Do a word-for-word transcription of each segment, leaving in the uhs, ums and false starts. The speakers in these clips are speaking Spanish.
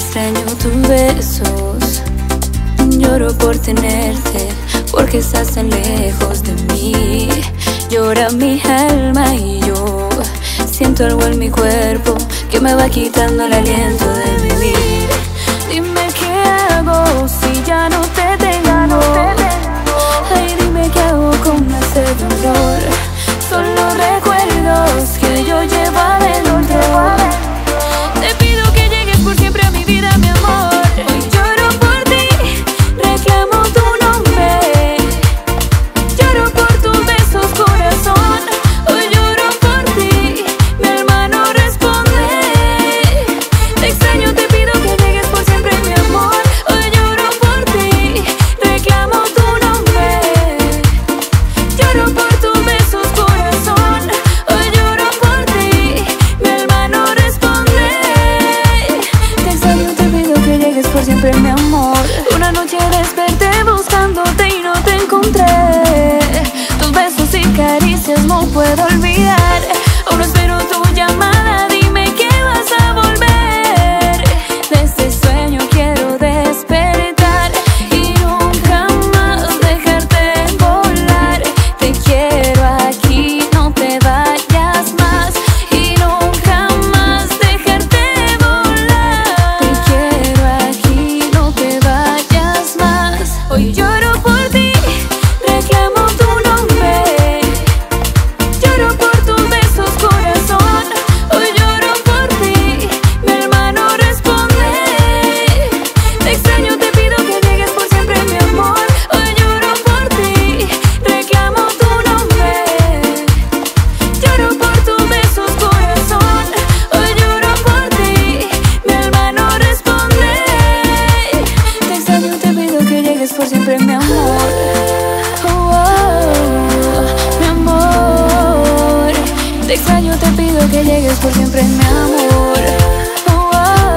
Extraño tus besos, lloro por tenerte, porque estás tan lejos de mí. Llora mi alma y yo siento algo en mi cuerpo que me va quitando el aliento de vivir. Dime qué hago si ya no te tengo. Ay, dime qué hago con ese dolor. Son los recuerdos que yo llevo adentro. Te pido que llegues por siempre a mi vida, mi amor. Hoy lloro por ti, reclamo tu nombre. Lloro por tus besos, corazón. Hoy lloro por ti, mi hermano responde. Te extraño, te pido que llegues por siempre, mi amor. Hoy lloro por ti, reclamo tu nombre. Lloro por tus besos, corazón. Hoy lloro por ti, mi hermano responde. Te extraño, te pido que llegues por siempre, mi amor. Una noche desperté buscándote y no te encontré. Tus besos y caricias no puedo olvidar. Aún espero tu llamada, dime que vas a volver. De este sueño quiero despertar y nunca más dejarte volar. Te quiero aquí, no te vayas más y nunca más dejarte volar. Te quiero aquí, no te vayas más. Hoy lloro por ti, reclamo tu nombre. Lloro por tus besos, corazón. Hoy lloro por ti, mi hermano responde. Te extraño, te pido que llegues por siempre, mi amor. Hoy lloro por ti, reclamo tu nombre. Lloro por tus besos, corazón. Hoy lloro por ti, mi hermano responde. Te extraño, te pido que llegues por siempre, mi amor. Oh, oh, mi amor. Te extraño, te pido que llegues por siempre, mi amor. Oh,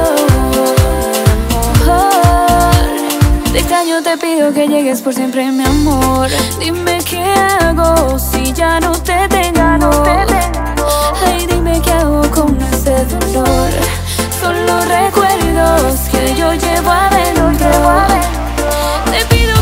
oh, oh. Te extraño, te pido que llegues por siempre, mi amor. Dime qué hago si ya no te tengo. Ay, dime qué hago con ese dolor. Son los recuerdos que yo llevo adentro. Te pido